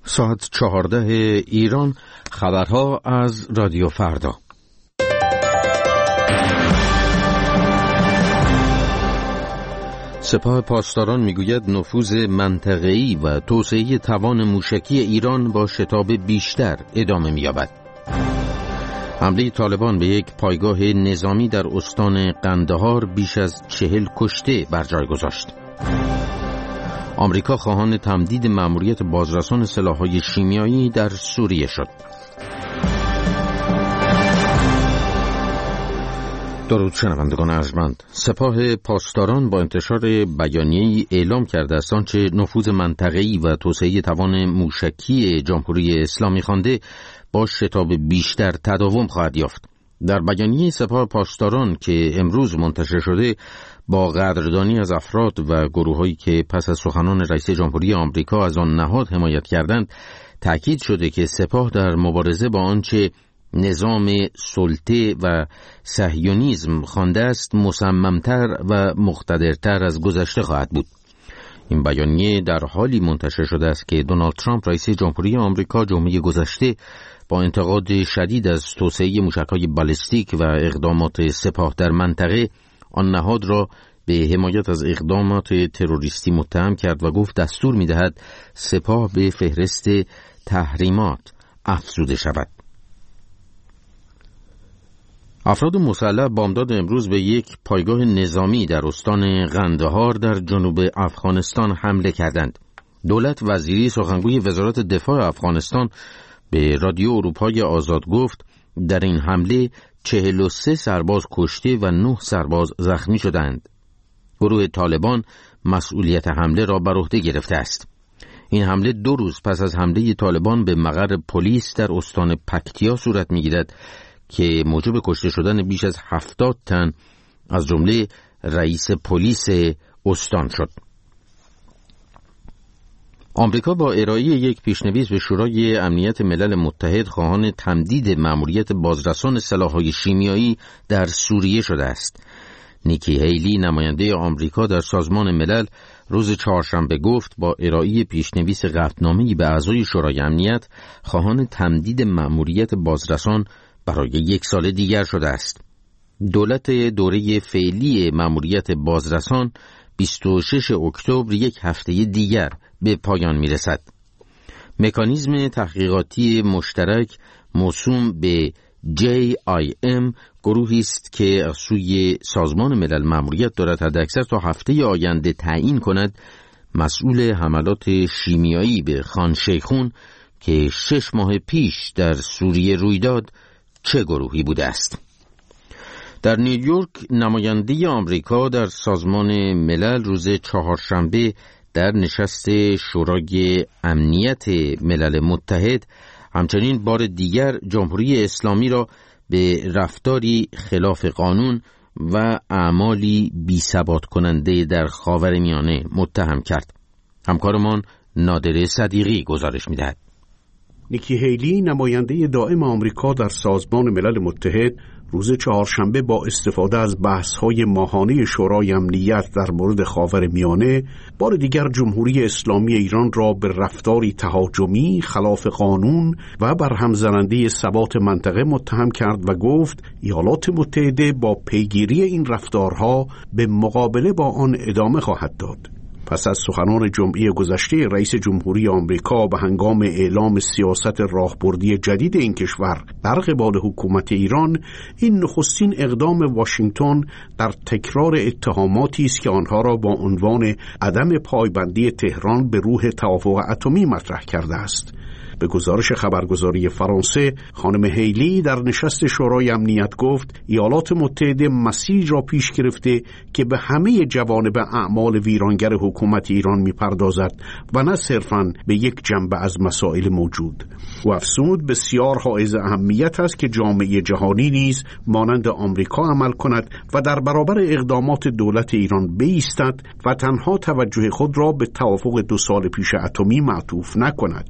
ساعت 14 ایران. خبرها از رادیو فردا. سپاه پاسداران میگوید نفوذ منطقه‌ای و توسعه توان موشکی ایران با شتاب بیشتر ادامه می‌یابد. حمله طالبان به یک پایگاه نظامی در استان قندهار بیش از 40 کشته بر جای گذاشت. آمریکا خواهان تمدید مأموریت بازرسان سلاح‌های شیمیایی در سوریه شد. درود شنوندگان ارجمند. سپاه پاسداران با انتشار بیانیه‌ای اعلام کرده است آنچه نفوذ منطقه‌ای و توسعه توان موشکی جمهوری اسلامی خوانده با شتاب بیشتر تداوم خواهد یافت. در بیانیه سپاه پاسداران که امروز منتشر شده با قدردانی از افراد و گروه‌هایی که پس از سخنان رئیس جمهوری آمریکا از آن نهاد حمایت کردند، تأکید شده که سپاه در مبارزه با آنچه نظام سلطه و صهیونیسم خوانده است مصممتر و مقتدرتر از گذشته خواهد بود. این بیانیه در حالی منتشر شده است که دونالد ترامپ رئیس جمهوری آمریکا جمعه گذشته با انتقاد شدید از توسعه موشک‌های بالستیک و اقدامات سپاه در منطقه آن نهاد را به حمایت از اقدامات تروریستی متهم کرد و گفت دستور می‌دهد سپاه به فهرست تحریمات افزوده شود. افراد مسلح بامداد امروز به یک پایگاه نظامی در استان قندهار در جنوب افغانستان حمله کردند. دولت وزیری سخنگوی وزارت دفاع افغانستان به رادیو اروپای آزاد گفت در این حمله 43 سرباز کشته و 9 سرباز زخمی شدند. گروه طالبان مسئولیت حمله را بر عهده گرفته است. این حمله 2 روز پس از حمله طالبان به مقر پلیس در استان پکتیا صورت می‌گیرد که موجب کشته شدن بیش از 70 تن از جمله رئیس پلیس استان شد. آمریکا با ارائه یک پیشنویس به شورای امنیت ملل متحد خواهان تمدید مأموریت بازرسان سلاح‌های شیمیایی در سوریه شده است. نیکی هیلی نماینده آمریکا در سازمان ملل روز چهارشنبه گفت با ارائه پیشنویس قطعنامه‌ای به اعضای شورای امنیت خواهان تمدید مأموریت بازرسان برای 1 سال دیگر شده است. دولت دوره فعلی مأموریت بازرسان 26 اکتبر 1 هفته دیگر به پایان میرسد. مکانیزم تحقیقاتی مشترک موسوم به JIM گروهی است که از سوی سازمان ملل مأموریت دارد حداکثر تا هفته آینده تعیین کند مسئول حملات شیمیایی به خان شیخون که 6 ماه پیش در سوریه روی داد چه گروهی بوده است. در نیویورک نماینده آمریکا در سازمان ملل روز چهارشنبه در نشست شورای امنیت ملل متحد همچنین بار دیگر جمهوری اسلامی را به رفتاری خلاف قانون و اعمالی بی‌ثبات کننده در خاورمیانه متهم کرد. همکارمان نادر صدیقی گزارش می‌دهد. نیکی هیلی نماینده دائم آمریکا در سازمان ملل متحد روز چهارشنبه با استفاده از بحث‌های ماهانه شورای امنیت در مورد خاورمیانه بار دیگر جمهوری اسلامی ایران را به رفتاری تهاجمی خلاف قانون و برهم زننده ثبات منطقه متهم کرد و گفت ایالات متحده با پیگیری این رفتارها به مقابله با آن ادامه خواهد داد. پس از سخنان جمعه گذشته رئیس جمهوری آمریکا به هنگام اعلام سیاست راهبردی جدید این کشور در قبال حکومت ایران، این نخستین اقدام واشنگتن در تکرار اتهاماتی است که آنها را با عنوان عدم پایبندی تهران به روح توافق اتمی مطرح کرده است. به گزارش خبرگزاری فرانسه، خانم هیلی در نشست شورای امنیت گفت ایالات متحده مسیری را پیش گرفته که به همه جوانب اعمال ویرانگر حکومت ایران می‌پردازد و نه صرفاً به یک جنبه از مسائل موجود. و افزود بسیار حائز اهمیت است که جامعه جهانی نیز مانند آمریکا عمل کند و در برابر اقدامات دولت ایران بایستد و تنها توجه خود را به توافق 2 سال پیش اتمی معطوف نکند.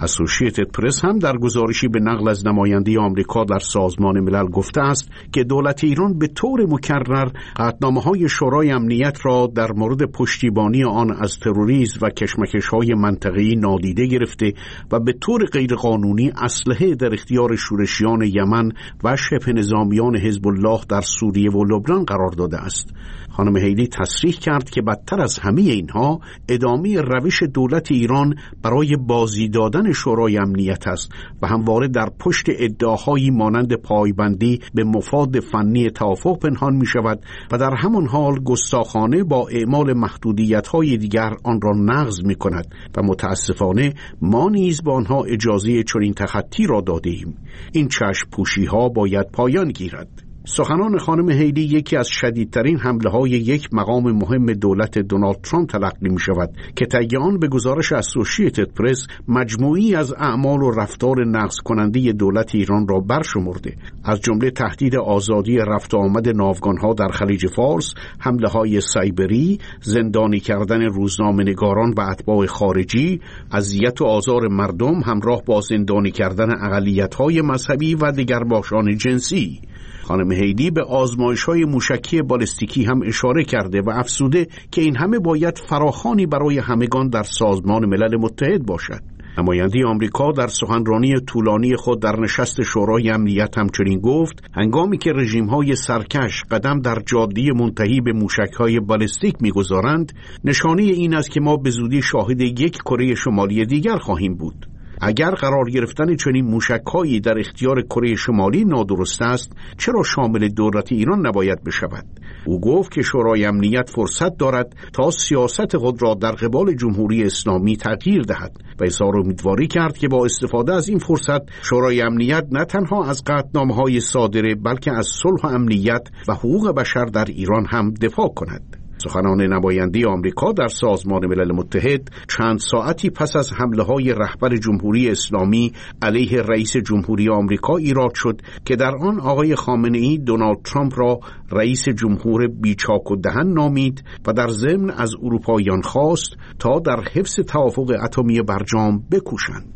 اسوشییتد پرس هم در گزارشی به نقل از نماینده آمریکا در سازمان ملل گفته است که دولت ایران به طور مکرر قطعنامه‌های شورای امنیت را در مورد پشتیبانی آن از تروریسم و کشمکش‌های منطقه‌ای نادیده گرفته و به طور غیرقانونی اسلحه در اختیار شورشیان یمن و شبه نظامیان حزب الله در سوریه و لبنان قرار داده است. خانم هیلی تصریح کرد که بدتر از همه اینها ادامه روش دولت ایران برای بازی دادن شورای امنیت است و همواره در پشت ادعاهایی مانند پایبندی به مفاد فنی توافق پنهان می شود و در همان حال گستاخانه با اعمال محدودیت‌های دیگر آن را نقض می کند و متاسفانه ما نیز با آنها اجازه چنین تخطی را داده ایم. این چشم پوشی‌ها باید پایان گیرد. سخنان خانم هیلی یکی از شدیدترین حمله‌های یک مقام مهم دولت دونالد ترامپ تلقی می‌شود که طی آن به گزارش اسوشییتد پرس مجموعی از اعمال و رفتار نقض کننده دولت ایران را برشمرده، از جمله تهدید آزادی رفت و آمد ناوگان‌ها در خلیج فارس، حمله‌های سایبری، زندانی کردن روزنامه‌نگاران و اتباع خارجی، اذیت و آزار مردم همراه با زندانی کردن اقلیت‌های مذهبی و دگرباشان جنسی. خانم هیلی به آزمایش‌های موشکی بالستیکی هم اشاره کرده و افزوده که این همه باید فراخوانی برای همگان در سازمان ملل متحد باشد. نماینده آمریکا در سخنرانی طولانی خود در نشست شورای امنیت همچنین گفت هنگامی که رژیم‌های سرکش قدم در جاده منتهی به موشک‌های بالستیک می‌گذارند، نشانه این است که ما به زودی شاهد یک کره شمالی دیگر خواهیم بود. اگر قرار گرفتن چنین موشک‌هایی در اختیار کره شمالی نادرست است، چرا شامل دولت ایران نباید بشود؟ او گفت که شورای امنیت فرصت دارد تا سیاست خود را در قبال جمهوری اسلامی تغییر دهد و اظهار امیدواری کرد که با استفاده از این فرصت شورای امنیت نه تنها از قطعنامه‌های صادره بلکه از صلح و امنیت و حقوق بشر در ایران هم دفاع کند. سخنان نماینده آمریکا در سازمان ملل متحد چند ساعتی پس از حمله‌های رهبر جمهوری اسلامی علیه رئیس جمهوری آمریکا ایراد شد که در آن آقای خامنه‌ای دونالد ترامپ را رئیس جمهور بیچاک و دهن نامید و در ضمن از اروپاییان خواست تا در حفظ توافق اتمی برجام بکوشند.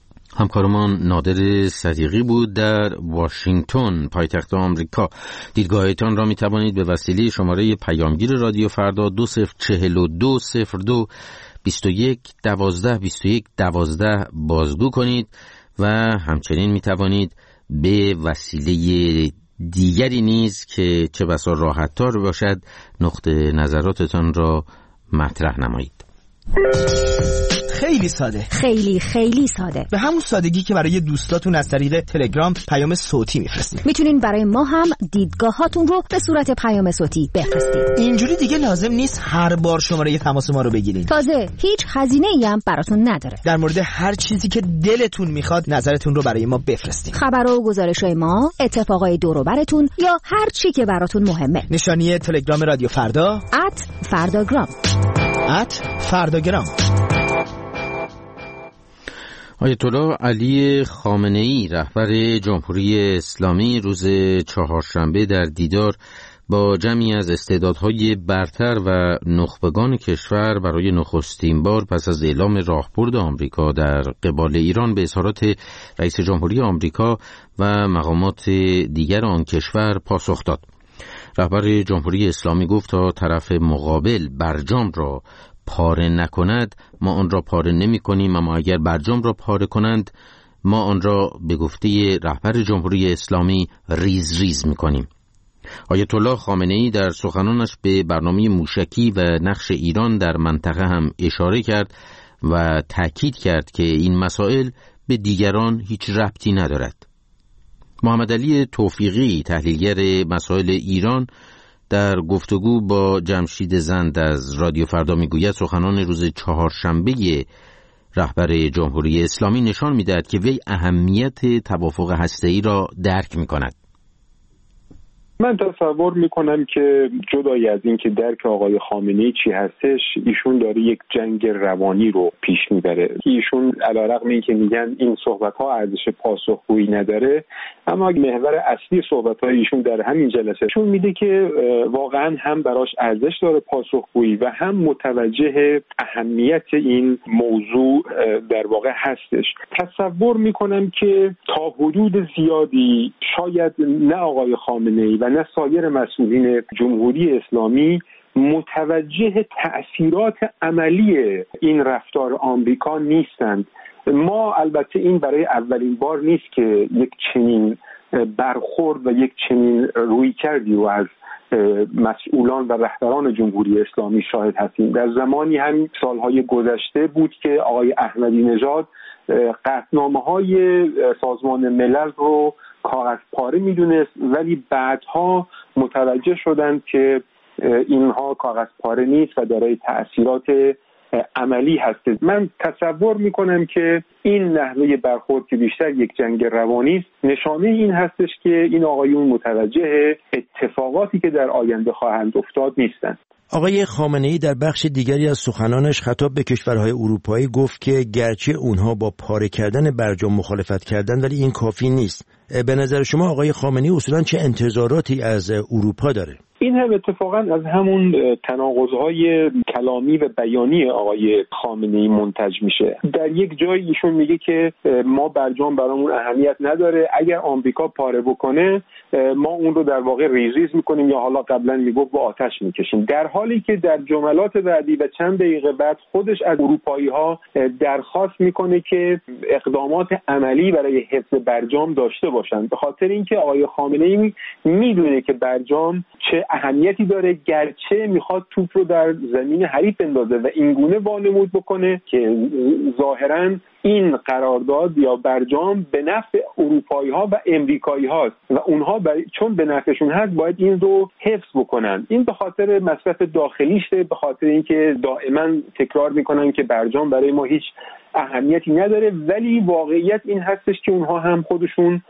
همکارمان نادر صدیقی بود در واشنگتن پایتخت آمریکا. دیدگاهتان را می توانید به وسیله شماره پیامگیر رادیو فردا 204202 21 12 21 12 بازگو کنید و همچنین می توانید به وسیله دیگری نیز که چه بسا راحت تر باشد نقطه نظراتتان را مطرح نمایید. خیلی ساده، خیلی ساده، به همون سادگی که برای دوستاتون از طریق تلگرام پیام صوتی میفرستید. میتونین برای ما هم دیدگاهاتون رو به صورت پیام صوتی بفرستید. اینجوری دیگه لازم نیست هر بار شماره تماس ما رو بگیرین. تازه هیچ هزینه‌ای هم براتون نداره. در مورد هر چیزی که دلتون میخواد نظرتون رو برای ما بفرستید. خبرها و گزارش‌های ما، اتفاقای دور و براتون یا هر چی که براتون مهمه. نشانی تلگرام رادیو فردا @فرداگرام. فرداگرام. آیت الله علی خامنه‌ای رهبر جمهوری اسلامی روز چهارشنبه در دیدار با جمعی از استعدادهای برتر و نخبگان کشور برای نخستین بار پس از اعلام راهبرد آمریکا در قبال ایران به اظهارات رئیس جمهوری آمریکا و مقامات دیگر آن کشور پاسخ داد. رهبر جمهوری اسلامی گفت تا طرف مقابل برجام را پاره نکند ما آن را پاره نمی کنیم، اما اگر برجام را پاره کنند ما آن را به گفته رهبر جمهوری اسلامی ریز ریز می کنیم. آیت الله خامنه‌ای در سخنانش به برنامه موشکی و نقش ایران در منطقه هم اشاره کرد و تأکید کرد که این مسائل به دیگران هیچ ربطی ندارد. محمد علی توفیقی تحلیلگر مسائل ایران در گفتگو با جمشید زند از رادیو فردا میگوید سخنان روز چهارشنبه رهبر جمهوری اسلامی نشان میدهد که وی اهمیت توافق هسته‌ای را درک میکند. من تصور میکنم که جدای از این که درک آقای خامنه‌ای چی هستش، ایشون داره یک جنگ روانی رو پیش میبره. ایشون علیرغم این که میگن این صحبت‌ها ارزش پاسخگویی نداره، اما محور اصلی صحبت‌های ایشون در همین جلسه چون میده که واقعا هم براش ارزش داره پاسخگویی و هم متوجه اهمیت این موضوع در واقع هستش. تصور میکنم که تا حدود زیادی شاید نه آقای خامنه‌ای و نه سایر مسئولین جمهوری اسلامی متوجه تأثیرات عملی این رفتار آمریکا نیستند. ما البته این برای اولین بار نیست که یک چنین برخورد و یک چنین رویکردی رو از مسئولان و رهبران جمهوری اسلامی شاهد هستیم. در زمانی هم سالهای گذشته بود که آقای احمدی نژاد قطعنامه‌های سازمان ملل رو کاغذ پاره می‌دونست، ولی بعدها متوجه شدند که اینها کاغذ پاره نیست و دارای تأثیرات عملی هست. من تصور میکنم که این نحوه برخورد که بیشتر یک جنگ روانی است نشانه این هستش که این آقایون متوجه اتفاقاتی که در آینده خواهند افتاد نیستند. آقای خامنه‌ای در بخش دیگری از سخنانش خطاب به کشورهای اروپایی گفت که گرچه اونها با پاره کردن برجام مخالفت کردن ولی این کافی نیست. به نظر شما آقای خامنه‌ای اصولاً چه انتظاراتی از اروپا داره؟ این هم اتفاقا از همون تناقض‌های کلامی و بیانی آقای خامنه‌ای منتج میشه. در یک جای ایشون میگه که ما برجام برامون اهمیت نداره، اگر آمریکا پاره بکنه ما اون رو در واقع ریزریز میکنیم یا حالا قبلا میگفت با آتش میکشیم، در حالی که در جملات بعدی و چند دقیقه بعد خودش از اروپایی‌ها درخواست میکنه که اقدامات عملی برای حفظ برجام داشته باشن، به خاطر اینکه آقای خامنه‌ای میدونه که برجام چه اهمیتی داره، گرچه میخواد توپ رو در زمین حریف بندازه و اینگونه وانمود بکنه که ظاهراً این قرارداد یا برجام به نفع اروپایی ها و امریکایی هاست و اونها چون به نفعشون هست باید این رو حفظ بکنن. این به خاطر مصرف داخلیشه، به خاطر اینکه دائما تکرار میکنن که برجام برای ما هیچ اهمیتی نداره، ولی واقعیت این هستش که اونها هم خودشون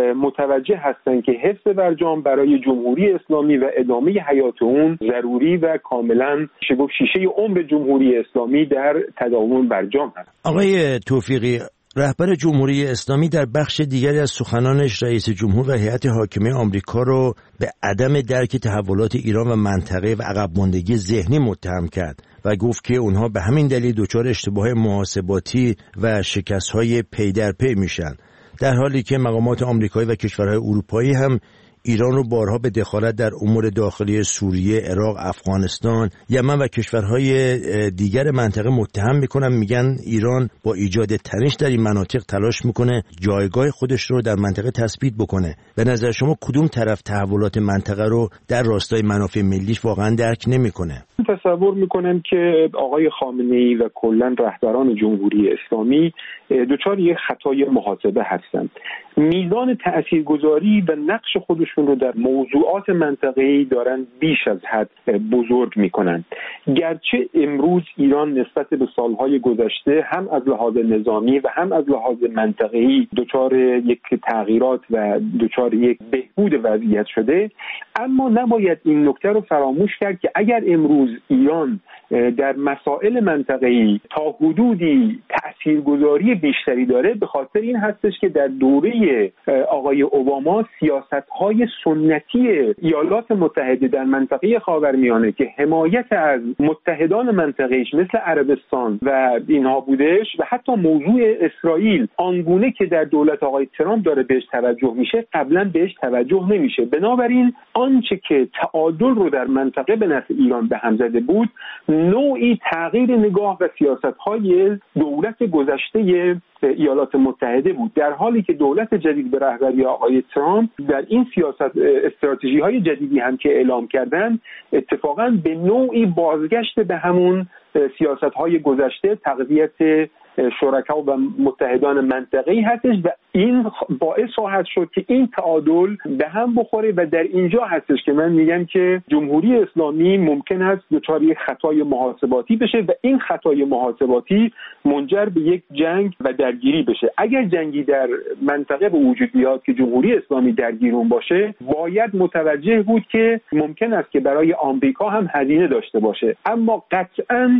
متوجه هستن که حفظ برجام برای جمهوری اسلامی و ادامه حیات اون ضروری و کاملا شیشه عمر جمهوری اسلامی در تداوم برجام هست. آقای توفیقی، رهبر جمهوری اسلامی در بخش دیگری از سخنانش رئیس جمهور و هیئت حاکمه آمریکا رو به عدم درک تحولات ایران و منطقه و عقب ماندگی ذهنی متهم کرد و گفت که اونها به همین دلیل دچار اشتباه محاسباتی و شکست‌های پی در پی میشن، در حالی که مقامات آمریکایی و کشورهای اروپایی هم ایران رو بارها به دخالت در امور داخلی سوریه، عراق، افغانستان، یمن و کشورهای دیگر منطقه متهم میکنن، میگن ایران با ایجاد تنش در این مناطق تلاش میکنه جایگاه خودش رو در منطقه تثبیت بکنه. به نظر شما کدوم طرف تحولات منطقه رو در راستای منافع ملیش واقعا درک نمیکنه؟ تصور میکنم که آقای خامنه‌ای و کلا رهبران جمهوری اسلامی دچار یک خطای محاسبه هستند. میزان تاثیرگذاری و نقش خودشون رو در موضوعات منطقه‌ای دارن بیش از حد بزرگ میکنن. گرچه امروز ایران نسبت به سالهای گذشته هم از لحاظ نظامی و هم از لحاظ منطقه‌ای دچار یک تغییرات و دچار یک بهبود وضعیت شده، اما نباید این نکته رو فراموش کرد که اگر امروز ایران در مسائل منطقه‌ای تا حدودی تاثیرگذاری بیشتری داره، به خاطر این هستش که در دوره آقای اوباما سیاست‌های سنتی ایالات متحده در منطقه خاورمیانه که حمایت از متحدان منطقه‌ایش مثل عربستان و اینها بودش و حتی موضوع اسرائیل آنگونه که در دولت آقای ترامپ داره بهش توجه میشه قبلا بهش توجه نمیشه. بنابراین آنچه که تعادل رو در منطقه به نفع ایران به هم زده بود نوعی تغییر نگاه و سیاست‌های دولت گذشته ایالات متحده بود، در حالی که دولت جدید به رهبری آقای ترامپ در این سیاست استراتژی‌های جدیدی هم که اعلام کردن اتفاقاً به نوعی بازگشت به همون سیاست‌های گذشته، تقویت شرکا و متحدان منطقه‌ای هستش و این باعث خواهد شد که این تعادل به هم بخوره و در اینجا هستش که من میگم که جمهوری اسلامی ممکن است دچار یک خطای محاسباتی بشه و این خطای محاسباتی منجر به یک جنگ و درگیری بشه. اگر جنگی در منطقه به وجود بیاد که جمهوری اسلامی درگیر اون باشه، باید متوجه بود که ممکن است که برای آمریکا هم هزینه داشته باشه، اما قطعاً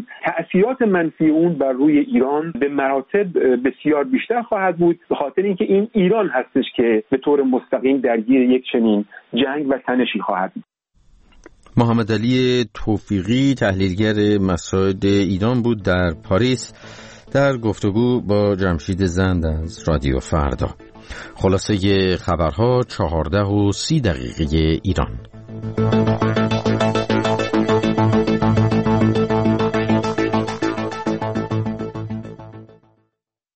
ایران، تأثیرات منفی اون بر روی ایران به مراتب بسیار بیشتر خواهد بود، به خاطر اینکه این ایران هستش که به طور مستقیم درگیر یک چنین جنگ و تنشی خواهد بود. محمد علی توفیقی، تحلیلگر مسائل ایران بود در پاریس در گفتگو با جمشید زند از رادیو فردا. خلاصه خبرها 14:30 ایران.